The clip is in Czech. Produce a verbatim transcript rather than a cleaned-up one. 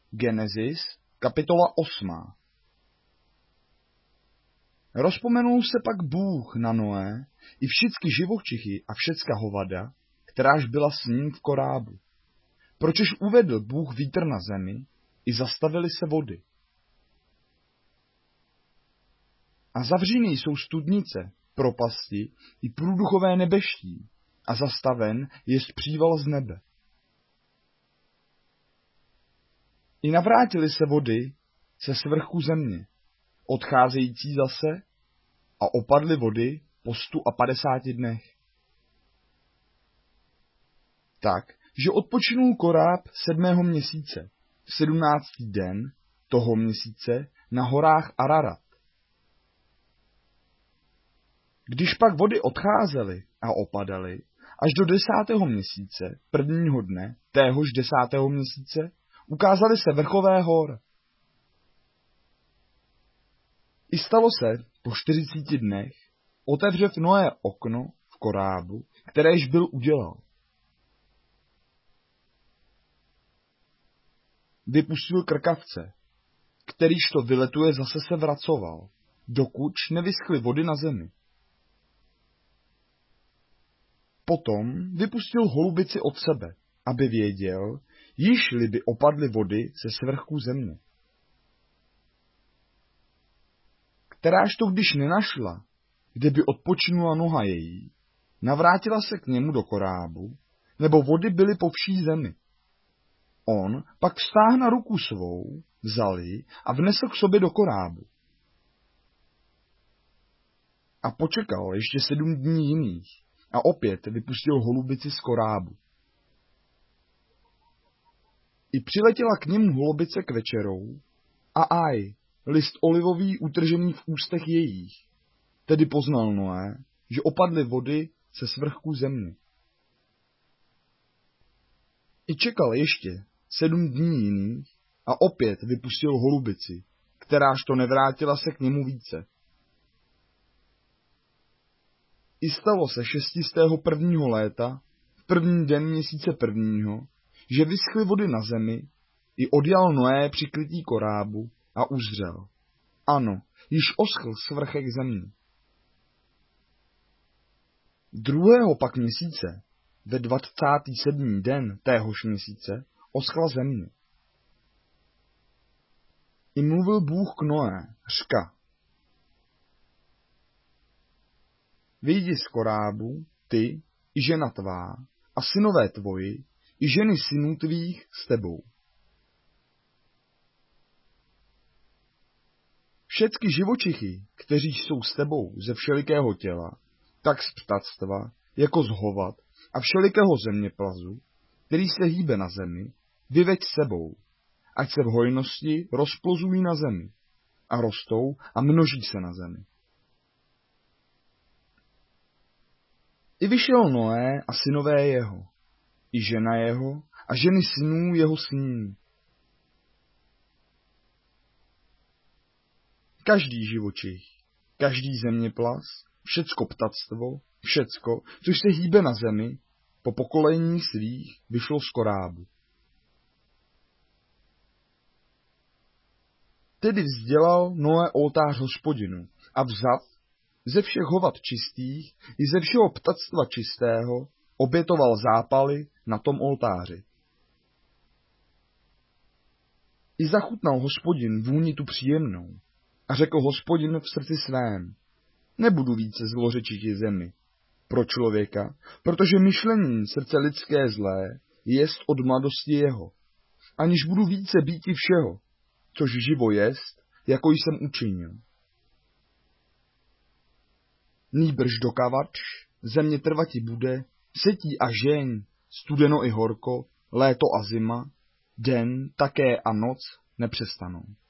Genesis, kapitola osmá. Rozpomenul se pak Bůh na Noé i všechny živočichy a všecka hovada, kteráž byla s ním v korábu. Pročež uvedl Bůh vítr na zemi, i zastavily se vody. A zavřeny jsou studnice, propasti i průduchové nebeští, a zastaven jest příval z nebe. I navrátily se vody se svrchu země, odcházející zase, a opadly vody po stu a padesáti dnech. Tak, že odpočinul koráb sedmého měsíce, v sedmnáctý den toho měsíce na horách Ararat. Když pak vody odcházely a opadaly, až do desátého měsíce, prvního dne, téhož desátého měsíce, ukázaly se vrchové hor. I stalo se po čtyřiceti dnech, otevřev Noé okno v korábu, kteréž byl udělal. Vypustil krkavce, kterýž to vyletuje zase se vracoval, dokud nevyschly vody na zemi. Potom vypustil holubici od sebe, aby věděl, již-li by opadly vody ze svrchu země. Kteráž to když nenašla, kde by odpočinula noha její, navrátila se k němu do korábu, nebo vody byly po vší zemi. On pak vztáhl na ruku svou, vzal ji a vnesl k sobě do korábu. A počekal ještě sedm dní jiných a opět vypustil holubici z korábu. I přiletěla k němu holubice k večerou a aj, list olivový utržený v ústech jejích. Tedy poznal Noé, že opadly vody se svrchu země. I čekal ještě sedm dní jiných a opět vypustil holubici, kteráž to nevrátila se k němu více. I stalo se šestistého prvního léta, v první den měsíce prvního, že vyschly vody na zemi, i odjal Noé přikrytí korábu a uzřel. Ano, již oschl svrchek země. Druhého pak měsíce, ve dvacátý sedmý den téhož měsíce, oschla země. I mluvil Bůh k Noé, řka. Vyjdi z korábu, ty i žena tvá, a synové tvoji, i ženy synů tvých s tebou. Všecky živočichy, kteří jsou s tebou ze všelikého těla, tak z ptactva, jako z hovat a všelikého zeměplazu, který se hýbe na zemi, vyveď sebou, ať se v hojnosti rozplozují na zemi a rostou a množí se na zemi. I vyšel Noé a synové jeho, i žena jeho a ženy synů jeho s ním. Každý živočich, každý zeměplas, všecko ptactvo, všecko, což se hýbe na zemi, po pokolení svých vyšlo z korábu. Tedy vzdělal Noé oltář Hospodinu a vzat ze všech hovat čistých i ze všeho ptactva čistého obětoval zápaly na tom oltáři. I zachutnal Hospodin vůni tu příjemnou a řekl Hospodin v srdci svém, nebudu více zlořečiti zemi pro člověka, protože myšlení srdce lidské zlé jest od mladosti jeho, aniž budu více býti všeho, což živo jest, jako jsem učinil. Nýbrž dokavač, země trvati bude, setí a žeň, studeno i horko, léto a zima, den také a noc nepřestanou.